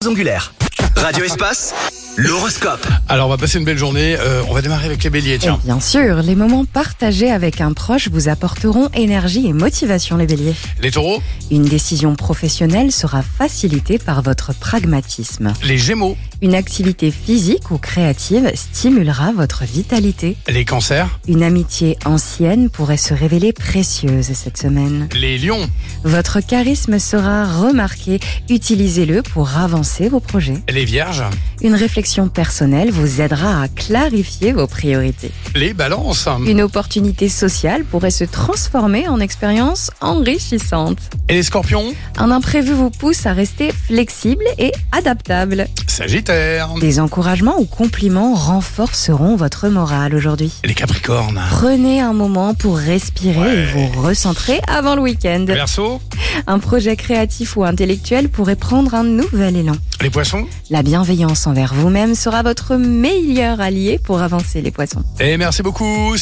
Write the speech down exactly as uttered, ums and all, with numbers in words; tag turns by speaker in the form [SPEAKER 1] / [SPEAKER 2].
[SPEAKER 1] Ongulaire. Radio Espace, l'horoscope.
[SPEAKER 2] Alors on va passer une belle journée, euh, on va démarrer avec les béliers, tiens.
[SPEAKER 3] Et bien sûr, les moments partagés avec un proche vous apporteront énergie et motivation les béliers.
[SPEAKER 2] Les taureaux,
[SPEAKER 3] Une décision professionnelle sera facilitée par votre pragmatisme.
[SPEAKER 2] les gémeaux,
[SPEAKER 3] Une activité physique ou créative stimulera votre vitalité.
[SPEAKER 2] les cancers,
[SPEAKER 3] Une amitié ancienne pourrait se révéler précieuse cette semaine.
[SPEAKER 2] les lions,
[SPEAKER 3] Votre charisme sera remarqué, utilisez-le pour avancer vos projets.
[SPEAKER 2] les vierges,
[SPEAKER 3] Une réflexion personnelle vous aidera à clarifier vos priorités.
[SPEAKER 2] les balances
[SPEAKER 3] Une opportunité sociale pourrait se transformer en expérience enrichissante.
[SPEAKER 2] et les scorpions,
[SPEAKER 3] Un imprévu vous pousse à rester flexible et adaptable.
[SPEAKER 2] sagittaires,
[SPEAKER 3] Des encouragements ou compliments renforceront votre morale aujourd'hui.
[SPEAKER 2] les capricornes,
[SPEAKER 3] Prenez un moment pour respirer
[SPEAKER 2] Ouais.
[SPEAKER 3] et vous recentrer avant le week-end.
[SPEAKER 2] les verseaux,
[SPEAKER 3] Un projet créatif ou intellectuel pourrait prendre un nouvel élan.
[SPEAKER 2] les poissons.
[SPEAKER 3] La bienveillance envers vous-même sera votre meilleur allié pour avancer les poissons.
[SPEAKER 2] Et merci beaucoup.